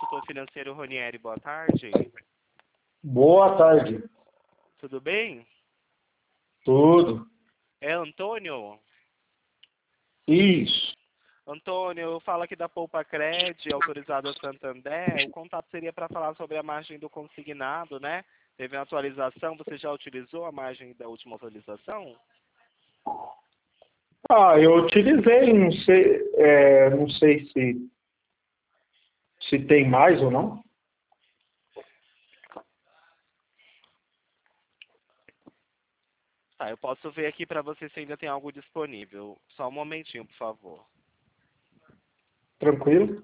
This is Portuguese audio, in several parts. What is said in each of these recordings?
consultor financeiro Ronieri, boa tarde. Boa tarde. Tudo bem? Tudo. É Antônio? Isso. Antônio, eu falo aqui da Poupa Cred, autorizada Santander. O contato seria para falar sobre a margem do consignado, né? Teve uma atualização, você já utilizou a margem da última atualização? Eu utilizei, não sei se tem mais ou não. Tá, eu posso ver aqui para você se ainda tem algo disponível. Só um momentinho, por favor. Tranquilo?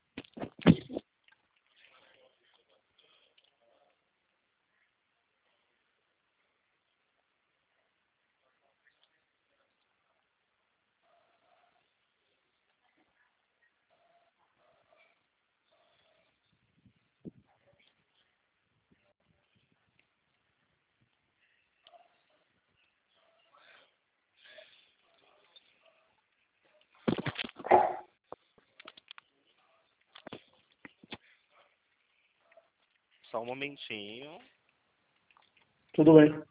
Só um momentinho. Tudo bem.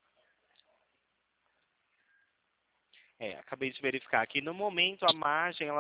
Acabei de verificar aqui. No momento, a margem ela